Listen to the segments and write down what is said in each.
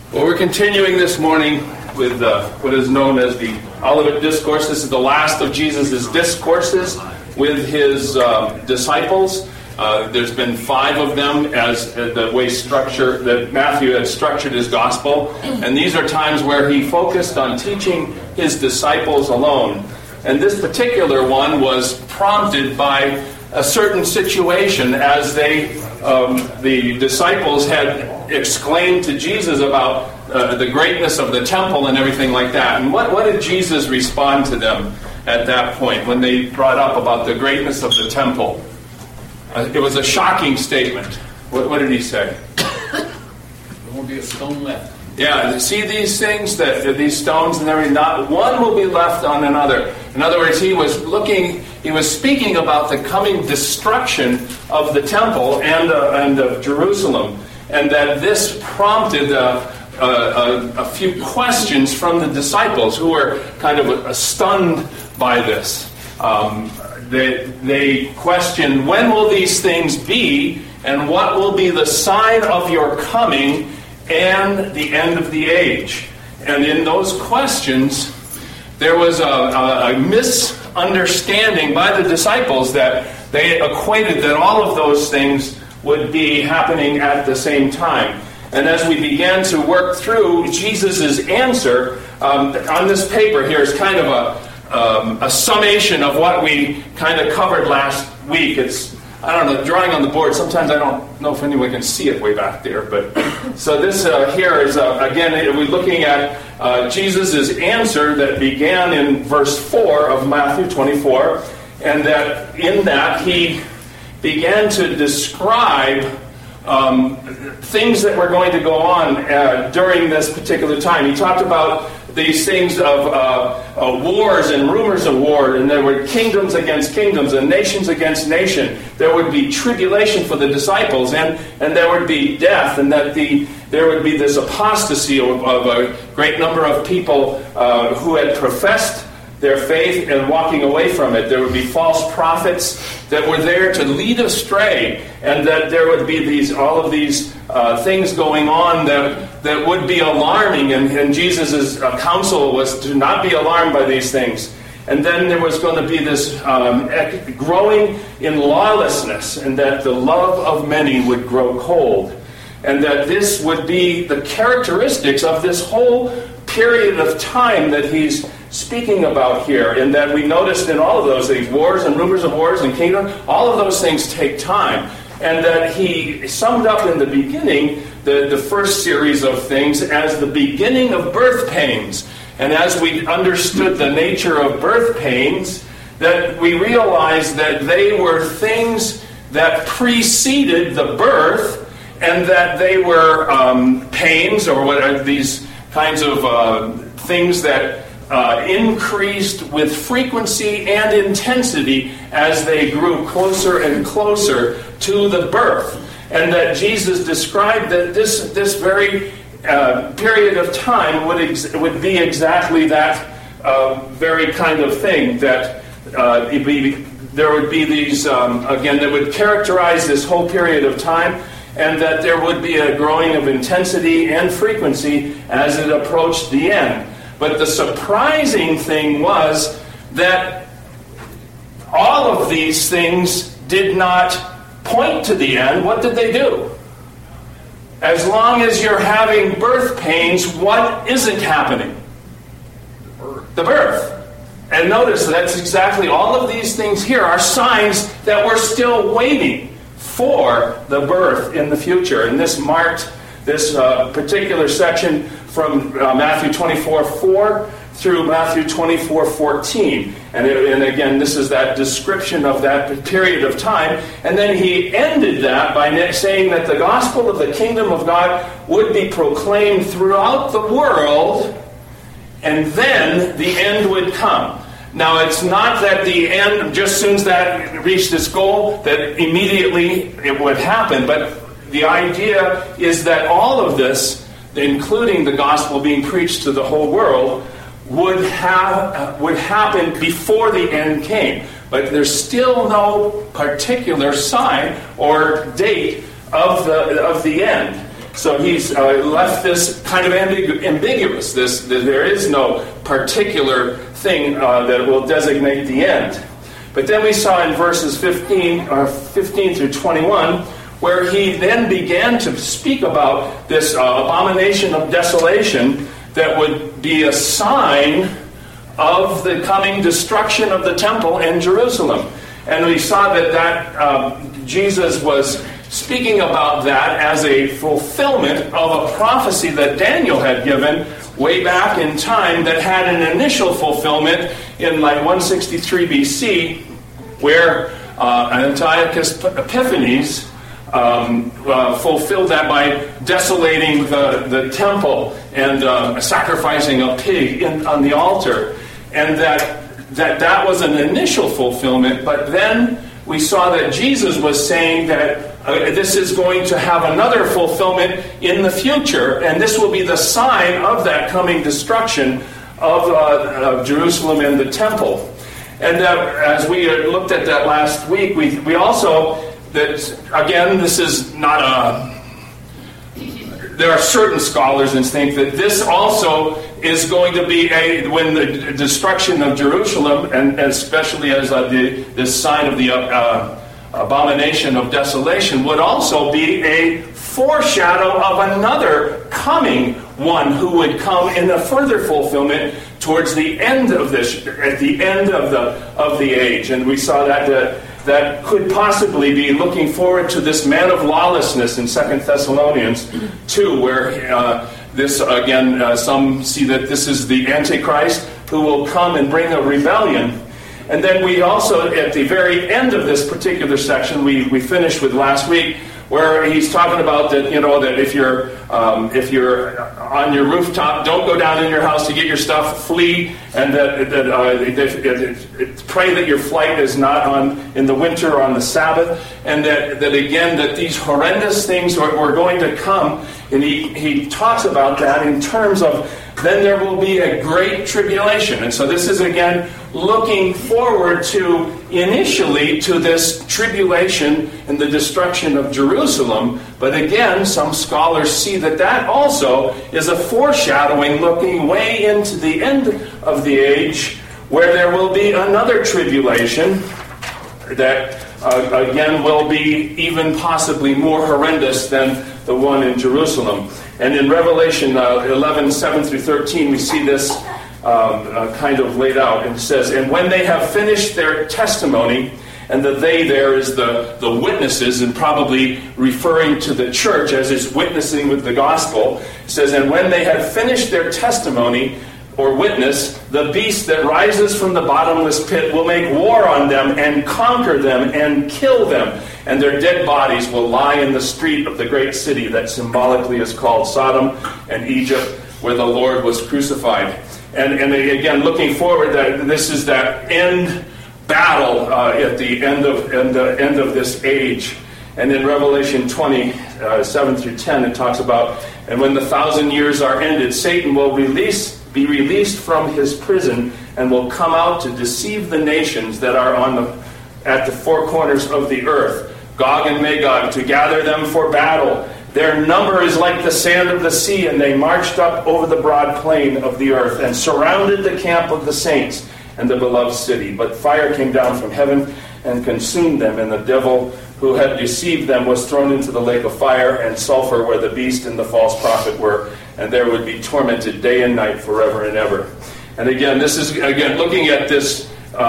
Well, we're continuing this morning with what is known as the Olivet Discourse. This is the last of Jesus' discourses with his disciples. There's been 5 of them as the way that Matthew had structured his gospel. And these are times where he focused on teaching his disciples alone. And this particular one was prompted by a certain situation as the disciples had exclaimed to Jesus about the greatness of the temple and everything like that. And what did Jesus respond to them at that point when they brought up about the greatness of the temple? It was a shocking statement. What did he say? There won't be a stone left. Yeah, see these things, these stones and everything, not one will be left on another. In other words, he was speaking about the coming destruction of the temple and of Jerusalem, and that this prompted a few questions from the disciples who were kind of stunned by this. They questioned, when will these things be, and what will be the sign of your coming and the end of the age? And in those questions, there was a misunderstanding by the disciples that they equated that all of those things would be happening at the same time. And as we began to work through Jesus' answer, on this paper here is kind of a summation of what we kind of covered last week. It's, I don't know, drawing on the board. Sometimes I don't know if anyone can see it way back there. But so this here is, again, we're looking at Jesus' answer that began in verse 4 of Matthew 24. And that in that he began to describe things that were going to go on during this particular time. He talked about these things of wars and rumors of war, and there were kingdoms against kingdoms and nations against nation. There would be tribulation for the disciples, and there would be death, and that there would be this apostasy of a great number of people who had professed their faith and walking away from it. There would be false prophets that were there to lead astray, and that there would be all of these things going on that would be alarming, and Jesus' counsel was to not be alarmed by these things. And then there was going to be this growing in lawlessness, and that the love of many would grow cold, and that this would be the characteristics of this whole period of time that he's speaking about here, and that we noticed in all of those things, wars and rumors of wars and kingdom, all of those things take time. And that he summed up in the beginning the first series of things as the beginning of birth pains. And as we understood the nature of birth pains, that we realized that they were things that preceded the birth, and that they were pains, or what are these kinds of things that increased with frequency and intensity as they grew closer and closer to the birth. And that Jesus described that this very period of time would be exactly that very kind of thing, that there would be these, again, that would characterize this whole period of time, and that there would be a growing of intensity and frequency as it approached the end. But the surprising thing was that all of these things did not point to the end. What did they do? As long as you're having birth pains, what isn't happening? The birth. And notice that's exactly all of these things here are signs that we're still waiting for the birth in the future. And this marked this particular section from Matthew 24:4 through Matthew 24:14. And again, this is that description of that period of time. And then he ended that by saying that the gospel of the kingdom of God would be proclaimed throughout the world, and then the end would come. Now, it's not that the end, just as soon as that reached its goal, that immediately it would happen, but the idea is that all of this, including the gospel being preached to the whole world, would happen before the end came. But there's still no particular sign or date of the end. So he's left this kind of ambiguous. There is no particular thing that will designate the end. But then we saw in verses 15 through 21, where he then began to speak about this abomination of desolation that would be a sign of the coming destruction of the temple in Jerusalem. And we saw that Jesus was speaking about that as a fulfillment of a prophecy that Daniel had given way back in time that had an initial fulfillment in like 163 BC, where Antiochus Epiphanes fulfilled that by desolating the temple and sacrificing a pig on the altar. And that was an initial fulfillment, but then we saw that Jesus was saying that this is going to have another fulfillment in the future, and this will be the sign of that coming destruction of Jerusalem and the temple. And as we looked at that last week, we also, that again, this is not a... There are certain scholars that think that this also is going to be when the destruction of Jerusalem, and especially as this sign of the abomination of desolation, would also be a foreshadow of another coming one who would come in a further fulfillment towards the end of this, at the end of the age. And we saw that could possibly be looking forward to this man of lawlessness in 2 Thessalonians 2, where this, again, some see that this is the Antichrist who will come and bring a rebellion. And then we also, at the very end of this particular section, we finished with last week, where he's talking about that, that if you're on your rooftop, don't go down in your house to get your stuff, flee, and pray that your flight is not in the winter or on the Sabbath, and that again, that these horrendous things were going to come, and he talks about that in terms of then there will be a great tribulation. And so this is again looking forward to initially to this tribulation and the destruction of Jerusalem. But again, some scholars see that also is a foreshadowing looking way into the end of the age, where there will be another tribulation that again will be even possibly more horrendous than the one in Jerusalem. And in Revelation 11, 7 through 13, we see this kind of laid out. And it says, "And when they have finished their testimony," and the they there is the witnesses, and probably referring to the church as it's witnessing with the gospel. It says, "And when they have finished their testimony," or witness, "the beast that rises from the bottomless pit will make war on them and conquer them and kill them. And their dead bodies will lie in the street of the great city that symbolically is called Sodom and Egypt, where the Lord was crucified." And again, looking forward, that this is that end battle at the end of this age. And in Revelation 20, 7 through 10, it talks about, "And when the 1,000 years are ended, Satan will be released from his prison and will come out to deceive the nations that are at the four corners of the earth, Gog and Magog, to gather them for battle. Their number is like the sand of the sea, and they marched up over the broad plain of the earth and surrounded the camp of the saints and the beloved city. But fire came down from heaven and consumed them, and the devil who had deceived them was thrown into the lake of fire and sulfur, where the beast and the false prophet were, and there would be tormented day and night forever and ever." And again, this is looking at this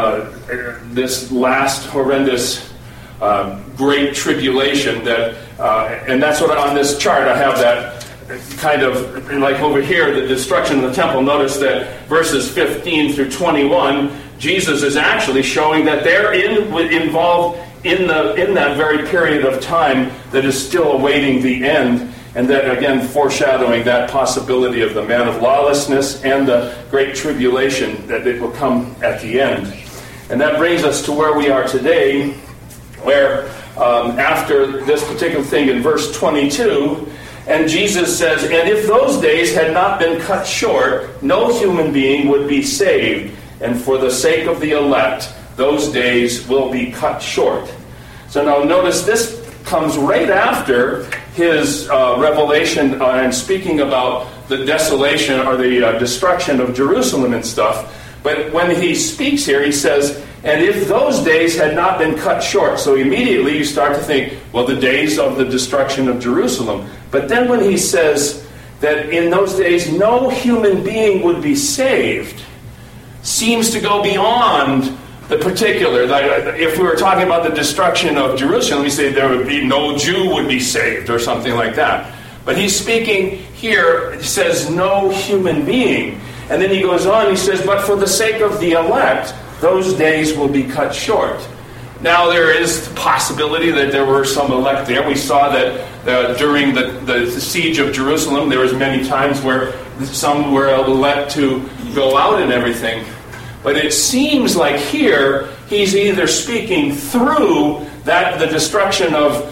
last horrendous great tribulation and that's what on this chart I have that kind of like over here, the destruction of the temple. Notice that verses 15 through 21, Jesus is actually showing that they're involved in that very period of time that is still awaiting the end, and that again foreshadowing that possibility of the man of lawlessness and the great tribulation that it will come at the end. And that brings us to where we are today, where after this particular thing in verse 22, and Jesus says, "And if those days had not been cut short, no human being would be saved. And for the sake of the elect, those days will be cut short." So now notice this comes right after his revelation and speaking about the desolation or the destruction of Jerusalem and stuff. But when he speaks here, he says, and if those days had not been cut short. So immediately you start to think, well, the days of the destruction of Jerusalem. But then when he says that in those days no human being would be saved, seems to go beyond the particular. If we were talking about the destruction of Jerusalem, we say there would be no Jew would be saved or something like that. But he's speaking here, he says no human being. And then he goes on, he says, but for the sake of the elect, those days will be cut short. Now there is the possibility that there were some elect there. We saw that during the siege of Jerusalem, there was many times where some were elect to go out and everything. But it seems like here, he's either speaking through the destruction of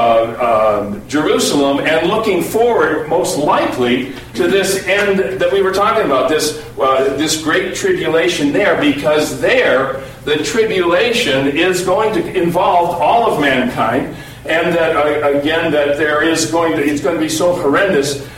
Jerusalem and looking forward, most likely, to this end that we were talking about, this great tribulation there, because there, the tribulation is going to involve all of mankind, and that, again, that it's going to be so horrendous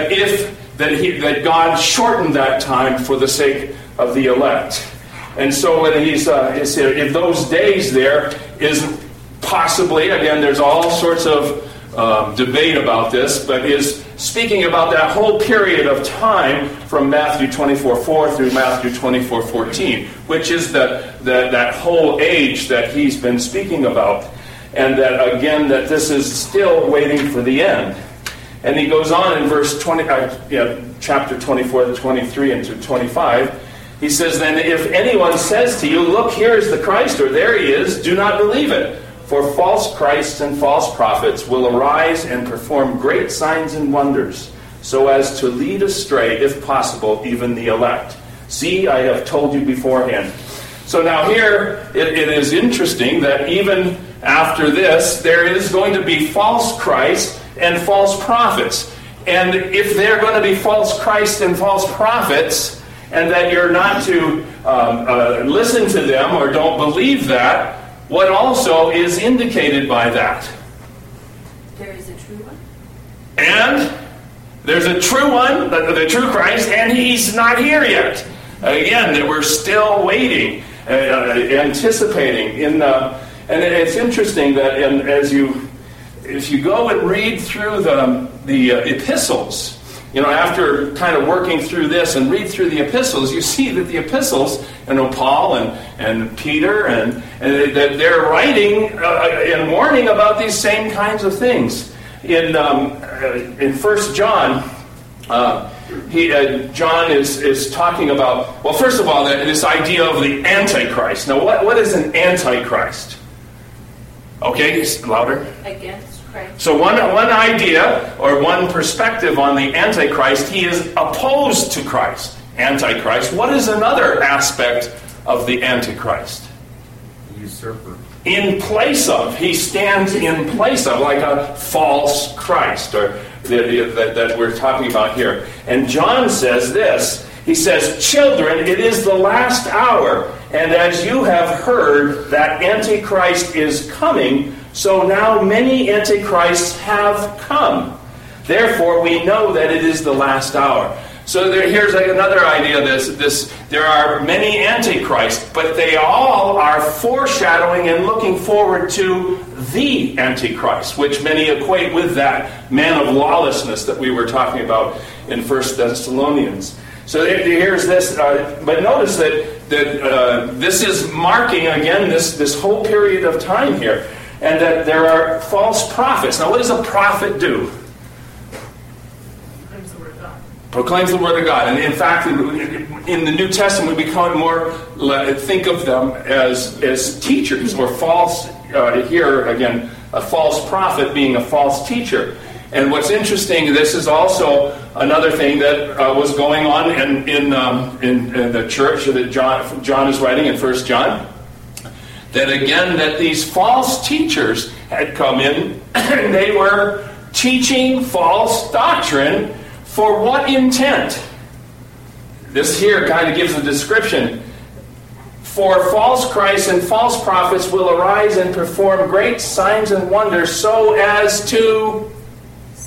that God shortened that time for the sake of the elect. And so when if those days there is possibly, again, there's all sorts of debate about this, but is speaking about that whole period of time from Matthew 24:4 through Matthew 24:14, which is that whole age that he's been speaking about. And that, again, that this is still waiting for the end. And he goes on in verse 20, chapter 24 to 23 and to 25. He says, then if anyone says to you, look, here is the Christ, or there he is, do not believe it. For false Christs and false prophets will arise and perform great signs and wonders, so as to lead astray, if possible, even the elect. See, I have told you beforehand. So now here, it is interesting that even after this, there is going to be false Christs and false prophets. And if they're going to be false Christs and false prophets, and that you're not to listen to them or don't believe that, what also is indicated by that? There is a true one. And there's a true one, the true Christ, and he's not here yet. Again, that we're still waiting, anticipating. And it's interesting that as you go and read through the epistles, after kind of working through this and read through the epistles, you see that the epistles, Paul and Peter, and that they're writing and warning about these same kinds of things. In 1 John, John is talking about, well, first of all, this idea of the Antichrist. Now, what is an Antichrist? Okay, louder. Against Christ. So one idea or one perspective on the Antichrist, he is opposed to Christ. Antichrist. What is another aspect of the Antichrist? Usurper. In place of. He stands in place of, like a false Christ, or that we're talking about here. And John says this. He says, children, it is the last hour, and as you have heard that Antichrist is coming, so now many Antichrists have come. Therefore, we know that it is the last hour. So here's another idea. There are many Antichrists, but they all are foreshadowing and looking forward to the Antichrist, which many equate with that man of lawlessness that we were talking about in 1 Thessalonians. So here's this, but notice that this is marking, again, this whole period of time here, and that there are false prophets. Now, what does a prophet do? Proclaims the Word of God. Proclaims the Word of God. And in fact, in the New Testament, we become more, think of them as teachers, or false, here again, a false prophet being a false teacher. And what's interesting, this is also another thing that was going on in the church that John is writing in 1 John. That again, that these false teachers had come in and they were teaching false doctrine. For what intent? This here kind of gives a description. For false Christs and false prophets will arise and perform great signs and wonders, so as to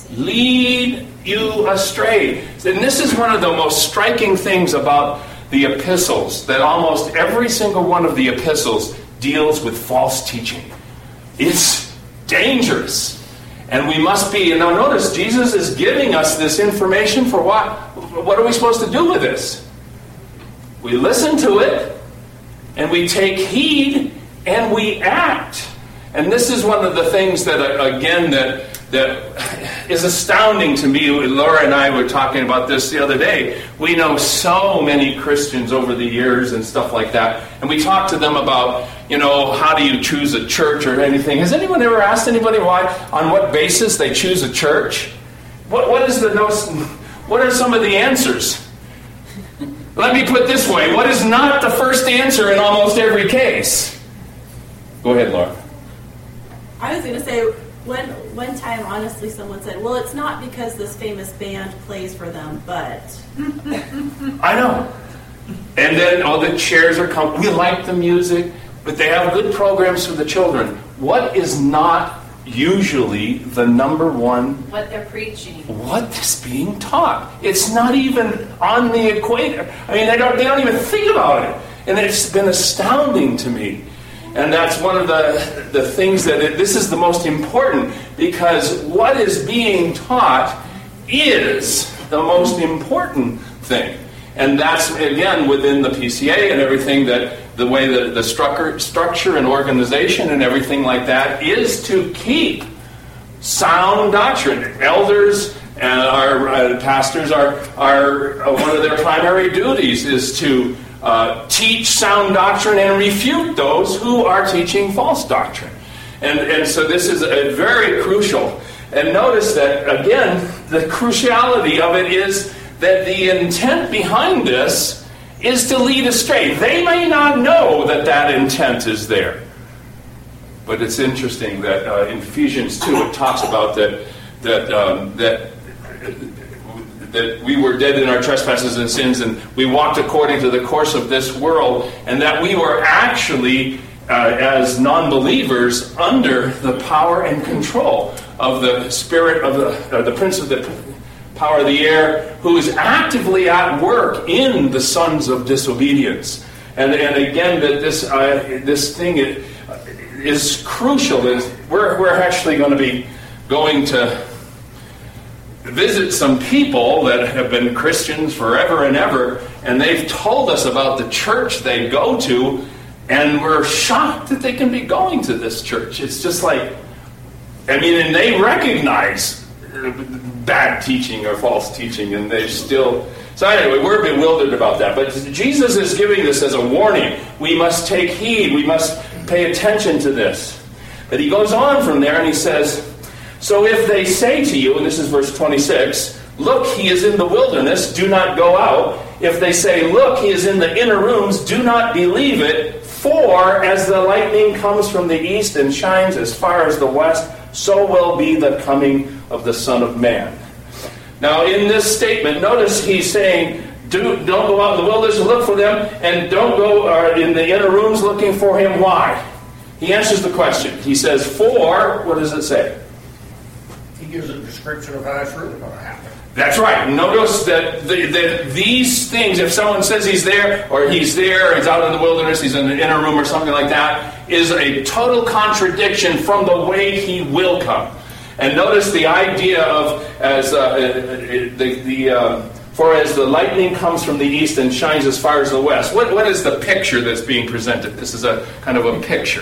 lead you astray. And this is one of the most striking things about the epistles, that almost every single one of the epistles deals with false teaching. It's dangerous. And we must be, and now notice, Jesus is giving us this information for what? What are we supposed to do with this? We listen to it, and we take heed, and we act. And this is one of the things that, again, that is astounding to me. Laura and I were talking about this the other day. We know so many Christians over the years and stuff like that. And we talk to them about, how do you choose a church or anything. Has anyone ever asked anybody on what basis they choose a church? What are some of the answers? Let me put it this way. What is not the first answer in almost every case? Go ahead, Laura. I was going to say, one time, honestly, someone said, well, it's not because this famous band plays for them, but... I know. And then all the chairs are coming. We like the music, but they have good programs for the children. What is not usually the number one? What they're preaching. What is being taught? It's not even on the equator. I mean, they don't even think about it. And it's been astounding to me. And that's one of the things this is the most important, because what is being taught is the most important thing. And that's, again, within the PCA and everything, that the way that the structure and organization and everything like that is to keep sound doctrine. Elders and our pastors are one of their primary duties is to teach sound doctrine and refute those who are teaching false doctrine. And so this is a very crucial. And notice that, again, the cruciality of it is that the intent behind this is to lead astray. They may not know that intent is there. But it's interesting that in Ephesians 2 it talks about that we were dead in our trespasses and sins, and we walked according to the course of this world, and that we were actually, as non-believers, under the power and control of the spirit of the prince of the power of the air, who is actively at work in the sons of disobedience. And again, that this thing is crucial. We're actually going to be going to visit some people that have been Christians forever and ever, and they've told us about the church they go to, and we're shocked that they can be going to this church. It's just like, and they recognize bad teaching or false teaching, and they still... So anyway, we're bewildered about that. But Jesus is giving this as a warning. We must take heed. We must pay attention to this. But he goes on from there and he says, so if they say to you, and this is verse 26, look, he is in the wilderness, do not go out. If they say, look, he is in the inner rooms, do not believe it. For as the lightning comes from the east and shines as far as the west, so will be the coming of the Son of Man. Now, in this statement, notice he's saying, don't go out in the wilderness and look for them, and don't go in the inner rooms looking for him. Why? He answers the question. He says, for, what does it say? He gives a description of how it's really going to happen. That's right. Notice that these things, if someone says he's there, or he's out in the wilderness, he's in the inner room or something like that, is a total contradiction from the way he will come. And notice the idea of for as the lightning comes from the east and shines as far as the west. What is the picture that's being presented? This is a kind of a picture.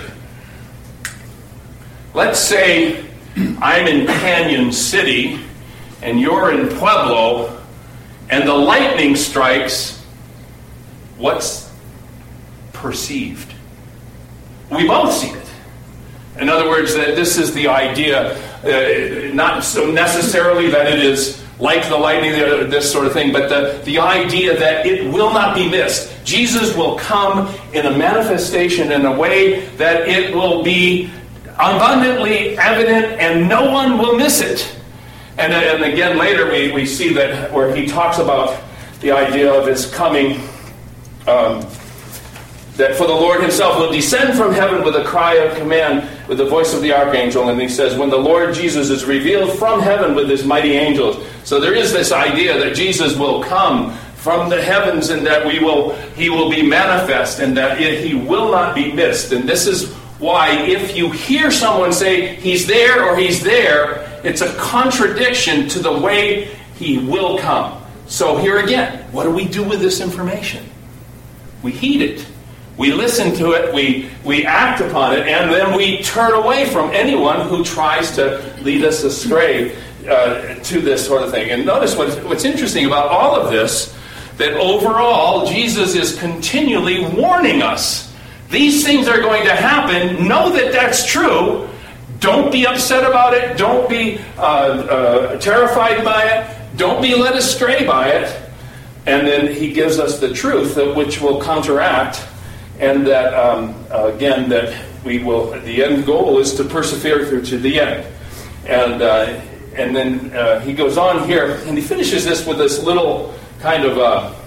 Let's say I'm in Canyon City and you're in Pueblo, and the lightning strikes. What's perceived? We both see it. In other words, that this is the idea, not so necessarily that it is like the lightning, this sort of thing, but the idea that it will not be missed. Jesus will come in a manifestation in a way that it will be abundantly evident and no one will miss it. And again, later we see that where he talks about the idea of his coming, that for the Lord himself will descend from heaven with a cry of command, with the voice of the archangel, and he says, when the Lord Jesus is revealed from heaven with his mighty angels. So there is this idea that Jesus will come from the heavens, and that he will be manifest, and that he will not be missed. And this is why if you hear someone say he's there or he's there, it's a contradiction to the way he will come. So here again, what do we do with this information? We heed it. We listen to it, we act upon it, and then we turn away from anyone who tries to lead us astray to this sort of thing. And notice what's interesting about all of this, that overall, Jesus is continually warning us. These things are going to happen. Know that that's true. Don't be upset about it. Don't be terrified by it. Don't be led astray by it. And then he gives us the truth, which will counteract. And that, again, that we will, the end goal is to persevere through to the end. And then he goes on here, and he finishes this with this little kind of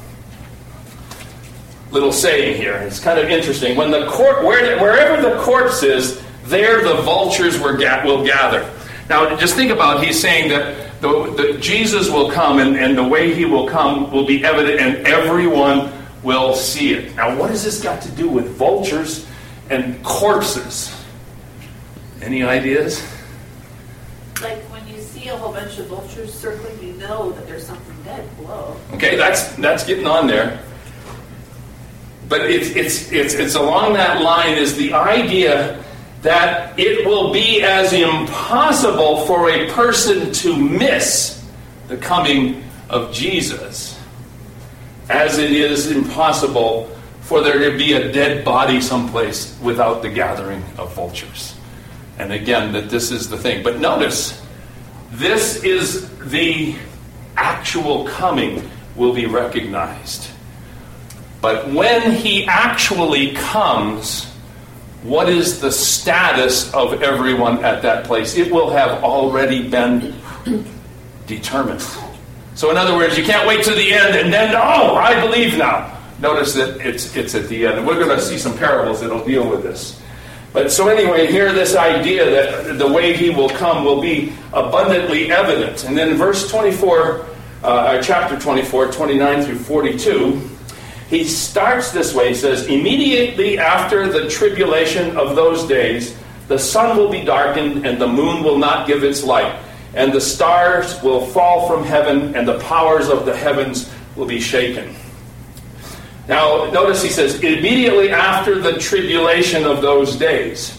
little saying here. It's kind of interesting. When the wherever the corpse is, there the vultures will gather. Now, just think about, he's saying that the Jesus will come, and the way he will come will be evident, and everyone will see it. Now, what has this got to do with vultures and corpses? Any ideas? Like when you see a whole bunch of vultures circling, you know that there's something dead below. Okay, that's getting on there. But it's along that line is the idea that it will be as impossible for a person to miss the coming of Jesus as it is impossible for there to be a dead body someplace without the gathering of vultures. And again, that this is the thing. But notice, this is the actual coming will be recognized. But when he actually comes, what is the status of everyone at that place? It will have already been determined. So in other words, you can't wait to the end and then, I believe now. Notice that it's at the end. And we're going to see some parables that will deal with this. But so anyway, here this idea that the way he will come will be abundantly evident. And then verse 24, chapter 24, 29 through 42, he starts this way. He says, immediately after the tribulation of those days, the sun will be darkened and the moon will not give its light. And the stars will fall from heaven, and the powers of the heavens will be shaken. Now, notice he says, immediately after the tribulation of those days.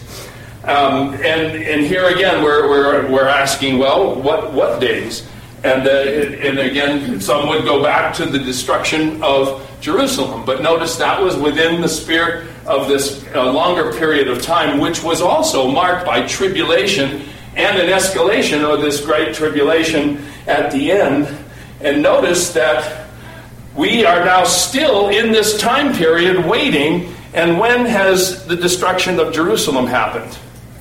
And here again, we're asking, well, what days? And again, some would go back to the destruction of Jerusalem. But notice that was within the spirit of this longer period of time, which was also marked by tribulation and an escalation of this great tribulation at the end. And notice that we are now still in this time period waiting. And when has the destruction of Jerusalem happened?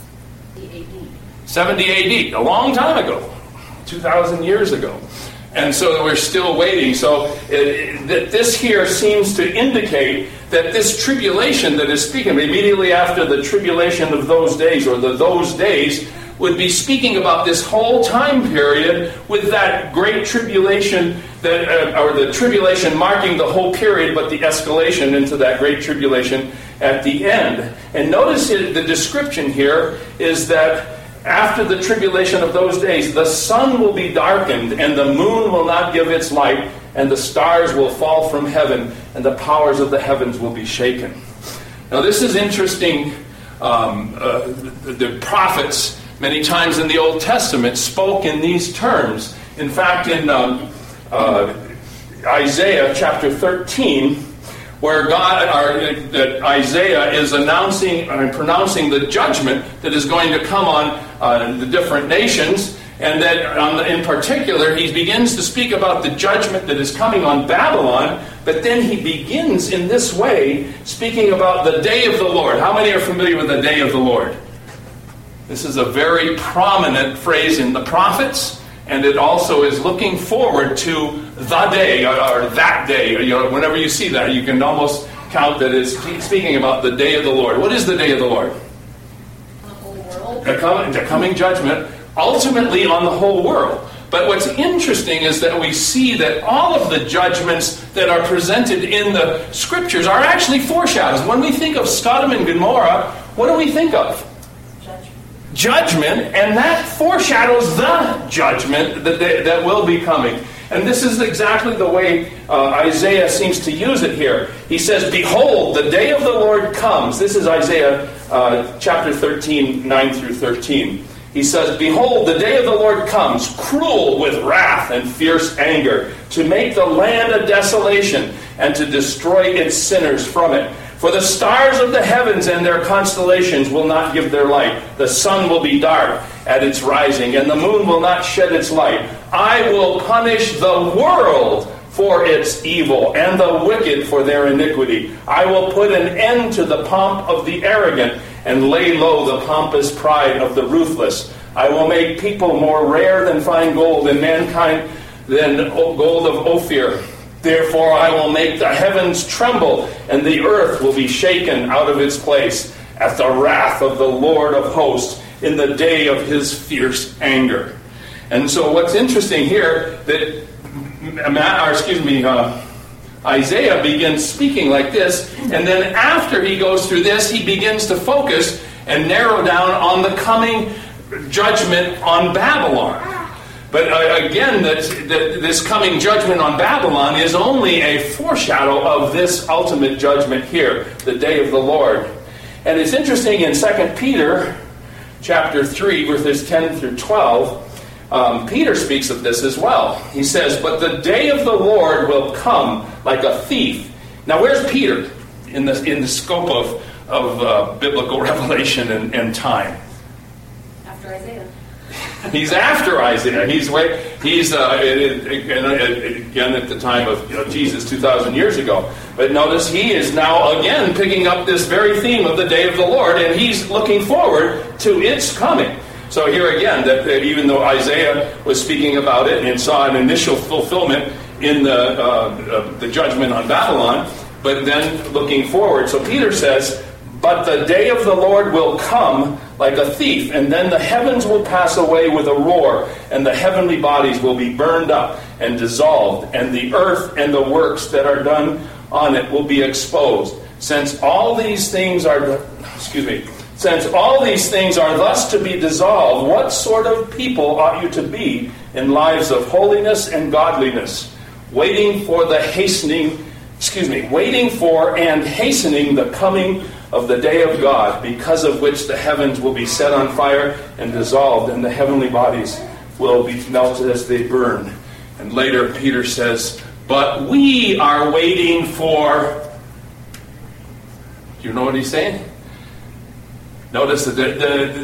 70 AD, a long time ago, 2,000 years ago. And so we're still waiting. So that this here seems to indicate that this tribulation that is speaking immediately after the tribulation of those days, or those days, would be speaking about this whole time period with that great tribulation, or the tribulation marking the whole period, but the escalation into that great tribulation at the end. And notice the description here is that after the tribulation of those days, the sun will be darkened, and the moon will not give its light, and the stars will fall from heaven, and the powers of the heavens will be shaken. Now this is interesting. The prophets, many times in the Old Testament, spoke in these terms. In fact, in Isaiah chapter 13, where that Isaiah is announcing and pronouncing the judgment that is going to come on the different nations, and that in particular he begins to speak about the judgment that is coming on Babylon, but then he begins in this way, speaking about the day of the Lord. How many are familiar with the day of the Lord? This is a very prominent phrase in the prophets, and it also is looking forward to the day, or that day. Whenever you see that, you can almost count that it's speaking about the day of the Lord. What is the day of the Lord? The whole world The coming judgment, ultimately on the whole world. But what's interesting is that we see that all of the judgments that are presented in the Scriptures are actually foreshadows. When we think of Sodom and Gomorrah, what do we think of? Judgment, and that foreshadows the judgment that will be coming. And this is exactly the way Isaiah seems to use it here. He says, "Behold, the day of the Lord comes." This is Isaiah chapter 13, 9 through 13. He says, "Behold, the day of the Lord comes, cruel with wrath and fierce anger, to make the land a desolation, and to destroy its sinners from it. For the stars of the heavens and their constellations will not give their light. The sun will be dark at its rising, and the moon will not shed its light. I will punish the world for its evil, and the wicked for their iniquity. I will put an end to the pomp of the arrogant, and lay low the pompous pride of the ruthless. I will make people more rare than fine gold, and mankind than gold of Ophir. Therefore I will make the heavens tremble, and the earth will be shaken out of its place at the wrath of the Lord of hosts in the day of his fierce anger." And so what's interesting here, that Isaiah begins speaking like this, and then after he goes through this, he begins to focus and narrow down on the coming judgment on Babylon. But again, this coming judgment on Babylon is only a foreshadow of this ultimate judgment here, the day of the Lord. And it's interesting, in 2 Peter chapter 3, verses 10 through 12, Peter speaks of this as well. He says, "But the day of the Lord will come like a thief." Now, where's Peter in the scope of biblical revelation and time? After Isaiah. He's after Isaiah. He's again at the time of Jesus 2,000 years ago. But notice he is now again picking up this very theme of the day of the Lord, and he's looking forward to its coming. So here again, that even though Isaiah was speaking about it and saw an initial fulfillment in the judgment on Babylon, but then looking forward. So Peter says, "But the day of the Lord will come like a thief, and then the heavens will pass away with a roar, and the heavenly bodies will be burned up and dissolved, and the earth and the works that are done on it will be exposed. Since all these things are thus to be dissolved, what sort of people ought you to be in lives of holiness and godliness, waiting for and hastening the coming of the day of God, because of which the heavens will be set on fire and dissolved, and the heavenly bodies will be melted as they burn." And later Peter says, "But we are waiting for..." Do you know what he's saying? Notice that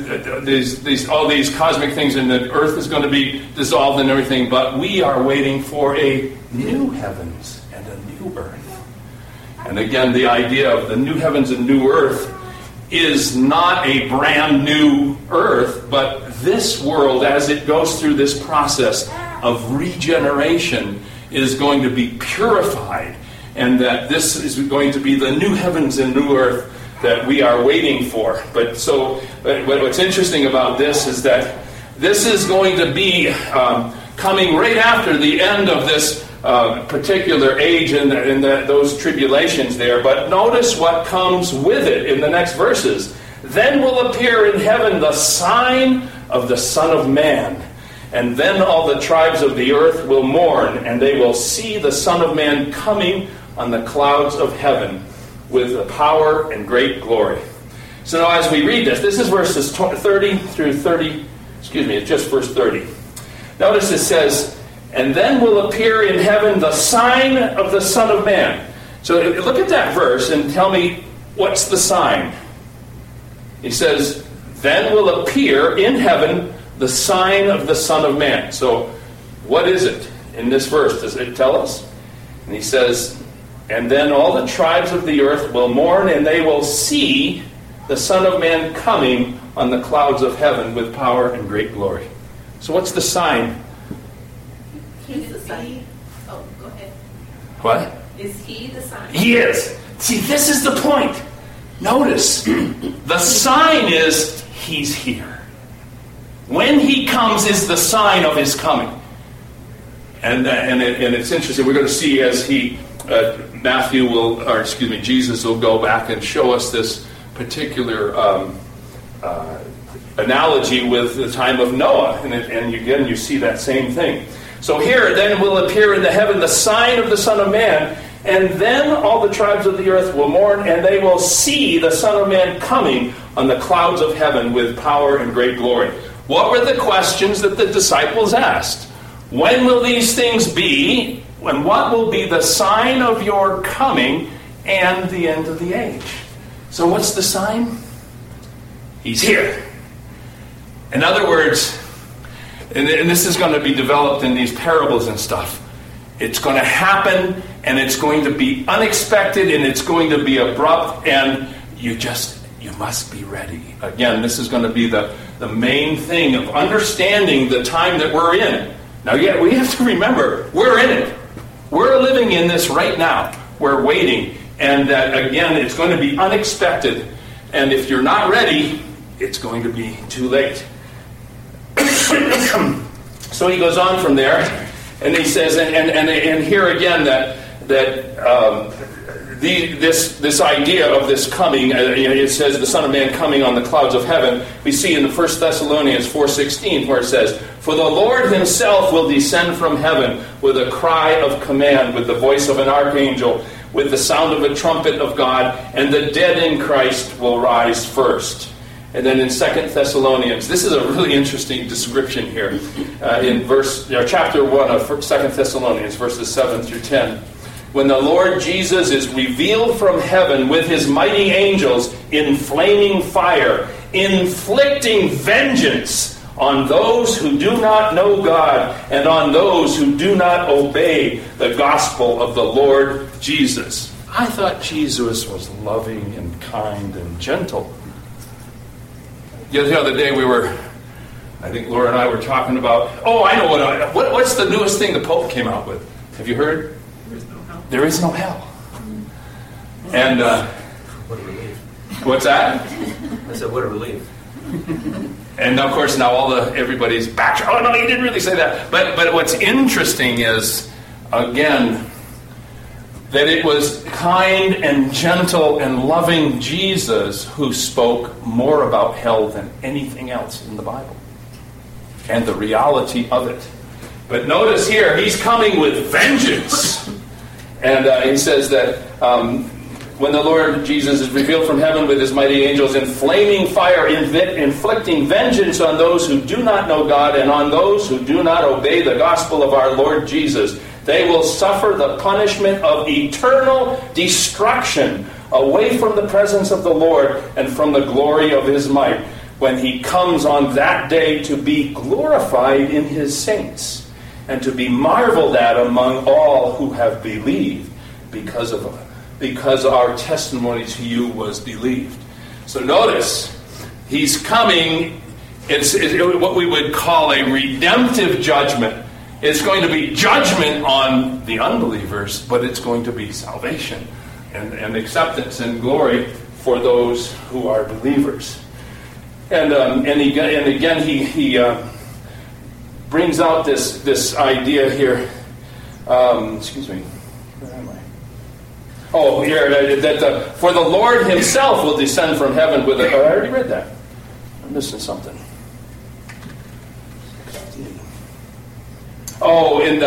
all these cosmic things, and the earth is going to be dissolved and everything, but we are waiting for a new heavens and a new earth. And again, the idea of the new heavens and new earth is not a brand new earth, but this world, as it goes through this process of regeneration, is going to be purified, and that this is going to be the new heavens and new earth that we are waiting for. But what's interesting about this is that this is going to be coming right after the end of this particular age and those tribulations there. But notice what comes with it in the next verses. "Then will appear in heaven the sign of the Son of Man. And then all the tribes of the earth will mourn, and they will see the Son of Man coming on the clouds of heaven with the power and great glory." So now as we read this is verses 30 through 30, it's just verse 30. Notice it says, "And then will appear in heaven the sign of the Son of Man." So look at that verse and tell me, what's the sign? He says, "Then will appear in heaven the sign of the Son of Man." So what is it in this verse? Does it tell us? And he says, "And then all the tribes of the earth will mourn, and they will see the Son of Man coming on the clouds of heaven with power and great glory." So what's the sign? He's the sign. Oh, go ahead. What? Is he the sign? He is. See, this is the point. Notice, the sign is he's here. When he comes is the sign of his coming. And it's interesting. We're going to see as Jesus will go back and show us this particular analogy with the time of Noah. And again, you see that same thing. So here then will appear in the heaven the sign of the Son of Man, and then all the tribes of the earth will mourn, and they will see the Son of Man coming on the clouds of heaven with power and great glory. What were the questions that the disciples asked? When will these things be? And what will be the sign of your coming and the end of the age? So what's the sign? He's here. In other words, and this is going to be developed in these parables and stuff, it's going to happen, and it's going to be unexpected, and it's going to be abrupt, and you must be ready. Again, this is going to be the main thing of understanding the time that we're in. Now, yeah, we have to remember, we're in it. We're living in this right now. We're waiting. And that, again, it's going to be unexpected. And if you're not ready, it's going to be too late. So he goes on from there, and he says, and here again this idea of this coming, it says the Son of Man coming on the clouds of heaven. We see in the 1 Thessalonians 4:16 where it says, "For the Lord himself will descend from heaven with a cry of command, with the voice of an archangel, with the sound of a trumpet of God, and the dead in Christ will rise first." And then in 2 Thessalonians, this is a really interesting description here, in chapter 1 of 2 Thessalonians, verses 7 through 10. "When the Lord Jesus is revealed from heaven with his mighty angels in flaming fire, inflicting vengeance on those who do not know God and on those who do not obey the gospel of the Lord Jesus." I thought Jesus was loving and kind and gentle. The other day I think Laura and I were talking about, I know what's the newest thing the Pope came out with? Have you heard? There is no hell. And what a relief. What's that? I said, what a relief. And of course now everybody's back. Oh no, he didn't really say that. But what's interesting is, again, that it was kind and gentle and loving Jesus who spoke more about hell than anything else in the Bible, and the reality of it. But notice here, he's coming with vengeance. And he says that when the Lord Jesus is revealed from heaven with his mighty angels in flaming fire, inflicting vengeance on those who do not know God and on those who do not obey the gospel of our Lord Jesus, they will suffer the punishment of eternal destruction away from the presence of the Lord and from the glory of his might, when he comes on that day to be glorified in his saints, and to be marveled at among all who have believed, because our testimony to you was believed. So notice, he's coming. It's what we would call a redemptive judgment. It's going to be judgment on the unbelievers, but it's going to be salvation and acceptance and glory for those who are believers. And again, he brings out this idea here. Excuse me. Where am I? Oh, here, for the Lord himself will descend from heaven with a... I already read that. I'm missing something. Oh, in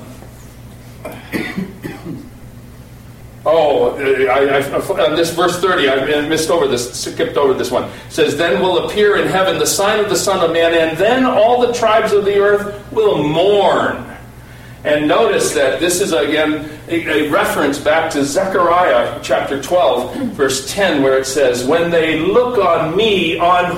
this verse 30, I skipped over this one. It says, "Then will appear in heaven the sign of the Son of Man, and then all the tribes of the earth will mourn." And notice that this is again a reference back to Zechariah chapter 12, verse 10, where it says, "When they look on me, on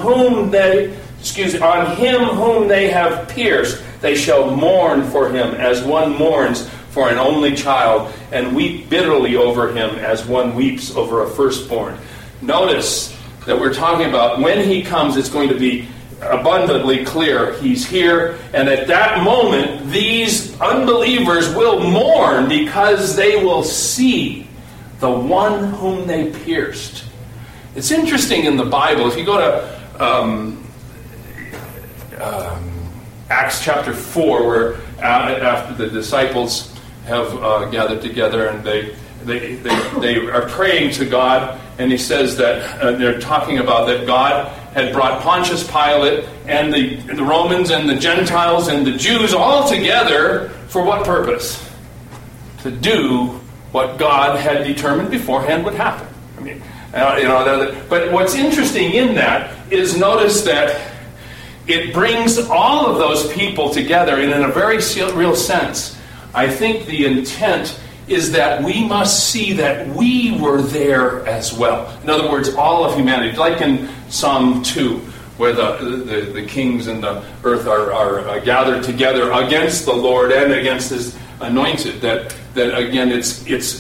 him whom they have pierced, they shall mourn for him as one mourns for an only child, and weep bitterly over him as one weeps over a firstborn." Notice that we're talking about when he comes, it's going to be abundantly clear. He's here, and at that moment, these unbelievers will mourn because they will see the one whom they pierced. It's interesting in the Bible, if you go to Acts chapter 4, where after the disciples have gathered together and they are praying to God, and he says that they're talking about that God had brought Pontius Pilate and the Romans and the Gentiles and the Jews all together for what purpose? To do what God had determined beforehand would happen. I mean, but what's interesting in that is notice that it brings all of those people together, and in a very real sense, I think the intent is that we must see that we were there as well. In other words, all of humanity, like in Psalm 2, where the kings and the earth are gathered together against the Lord and against His anointed. That again, it's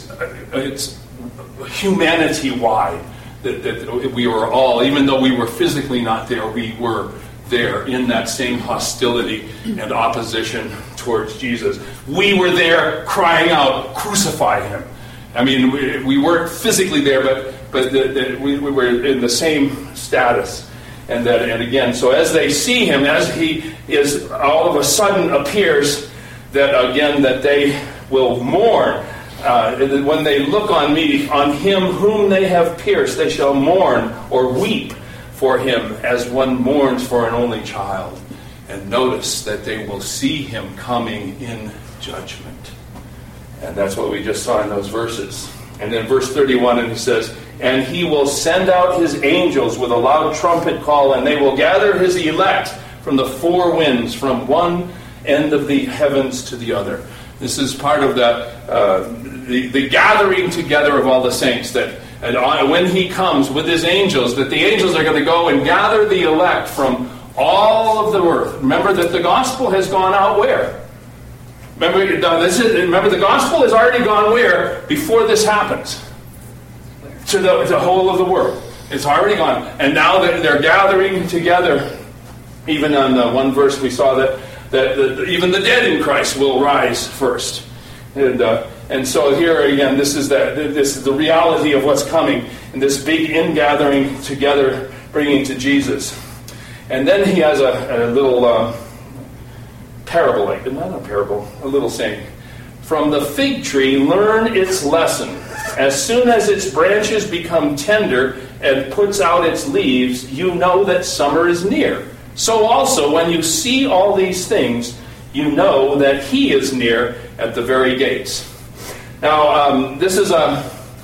humanity-wide. That we were all, even though we were physically not there, we were there in that same hostility and opposition towards Jesus. We were there crying out, "Crucify Him." I mean, we weren't physically there, but we were in the same status. And again, so as they see Him, as He is all of a sudden appears, that they will mourn. When they look on me, on Him whom they have pierced, they shall mourn or weep for Him as one mourns for an only child. And notice that they will see Him coming in judgment. And that's what we just saw in those verses. And then verse 31, and he says, "And He will send out His angels with a loud trumpet call, and they will gather His elect from the four winds, from one end of the heavens to the other." This is part of the gathering together of all the saints, that when He comes with His angels, that the angels are going to go and gather the elect from all of the earth. Remember that the gospel has gone out where? Remember the gospel has already gone where before this happens? To the whole of the world. It's already gone. And now they're gathering together. Even on the one verse we saw that even the dead in Christ will rise first. And so here again, this is the reality of what's coming, and this big ingathering together, bringing to Jesus. And then he has a little parable, not a parable, a little saying. "From the fig tree learn its lesson. As soon as its branches become tender and puts out its leaves, you know that summer is near. So also, when you see all these things, you know that He is near at the very gates." Now, this is an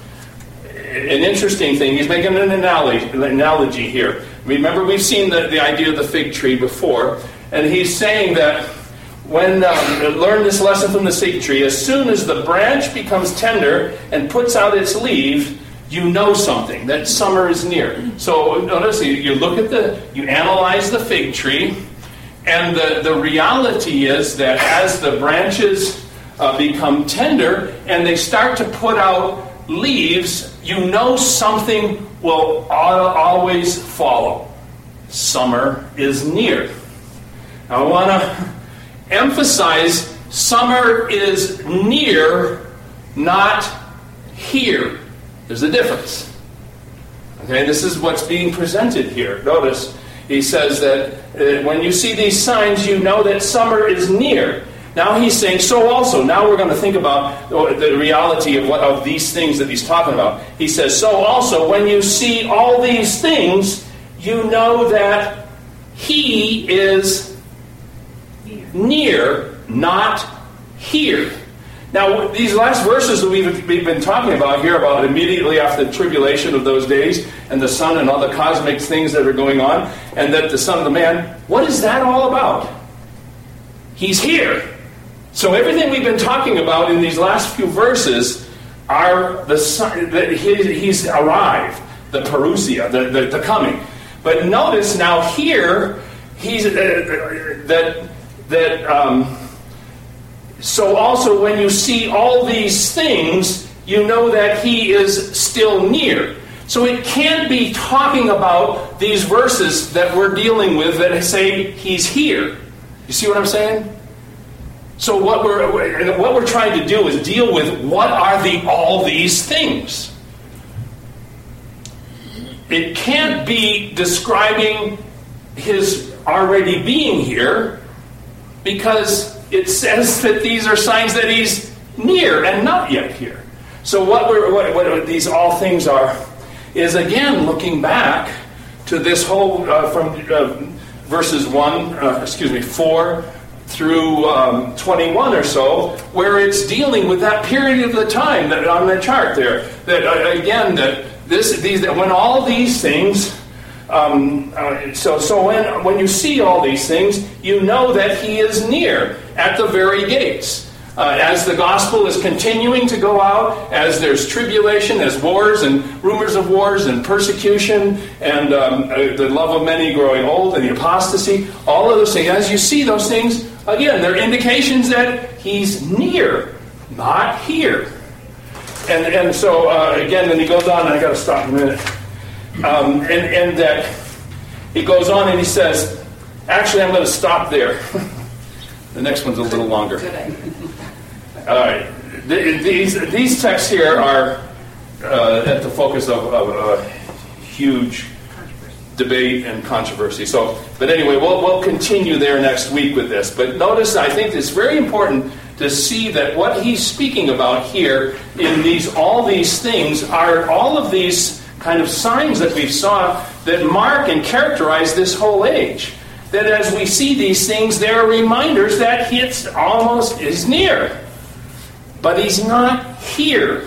interesting thing. He's making an analogy here. Remember, we've seen the idea of the fig tree before, and he's saying that when learn this lesson from the fig tree, as soon as the branch becomes tender and puts out its leaves, you know something, that summer is near. So notice, you look at you analyze the fig tree, and the reality is that as the branches become tender and they start to put out leaves, you know something will always follow. Summer is near. Now I want to emphasize, summer is near, not here. There's a difference. Okay, this is what's being presented here. Notice, he says that when you see these signs, you know that summer is near. Now he's saying, so also, now we're going to think about the reality of these things that he's talking about. He says, so also, when you see all these things, you know that He is near, not here. Now, these last verses that we've been talking about here, about immediately after the tribulation of those days, and the sun and all the cosmic things that are going on, and that the Son of the Man, what is that all about? He's here. So everything we've been talking about in these last few verses are the Son, that He's arrived, the parousia, the coming. But notice now here, he's so also when you see all these things, you know that He is still near. So it can't be talking about these verses that we're dealing with that say He's here. You see what I'm saying? So what we're trying to do is deal with what are all these things. It can't be describing His already being here, because it says that these are signs that he's near and not yet here. So what these all things are is, again, looking back to this whole from verses 4 through 21 or so, where it's dealing with that period of the time that on the chart there. That again, that when all these things. So when you see all these things, you know that he is near at the very gates. As the gospel is continuing to go out, as there's tribulation, as wars and rumors of wars and persecution and the love of many growing old and the apostasy, all of those things, as you see those things, again, they're indications that he's near, not here. And so, again, then he goes on, and I got to stop in a minute. And that he goes on and he says, actually, I'm going to stop there. The next one's a little longer. All right. These texts here are at the focus of a huge debate and controversy. But anyway, we'll continue there next week with this. But notice, I think it's very important to see that what he's speaking about here in all these things are all of these kind of signs that we saw that mark and characterize this whole age. That as we see these things, they're reminders that it's almost is near. But he's not here.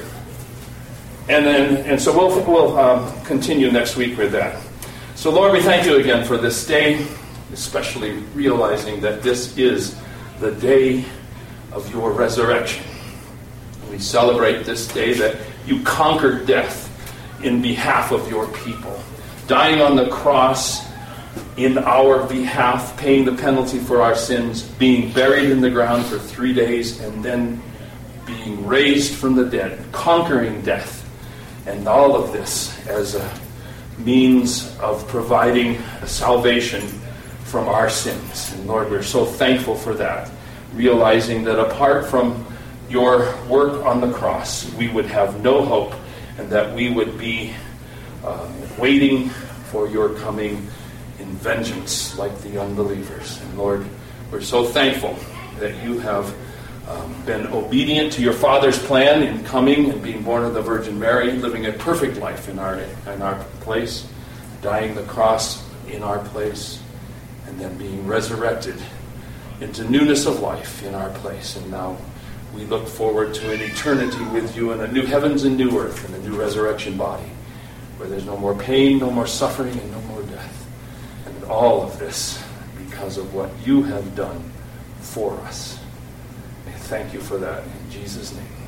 And so we'll continue next week with that. So Lord, we thank you again for this day, especially realizing that this is the day of your resurrection. We celebrate this day that you conquered death in behalf of your people, dying on the cross in our behalf, paying the penalty for our sins, being buried in the ground for 3 days, and then being raised from the dead, conquering death. And all of this as a means of providing a salvation from our sins. And Lord, we're so thankful for that, realizing that apart from your work on the cross, we would have no hope, and that we would be waiting for your coming in vengeance like the unbelievers. And Lord, we're so thankful that you have been obedient to your Father's plan in coming and being born of the Virgin Mary, living a perfect life in our place, dying the cross in our place, and then being resurrected into newness of life in our place. And now we look forward to an eternity with you in a new heavens and new earth and a new resurrection body, where there's no more pain, no more suffering, and no more death. And all of this because of what you have done for us. Thank you for that in Jesus' name.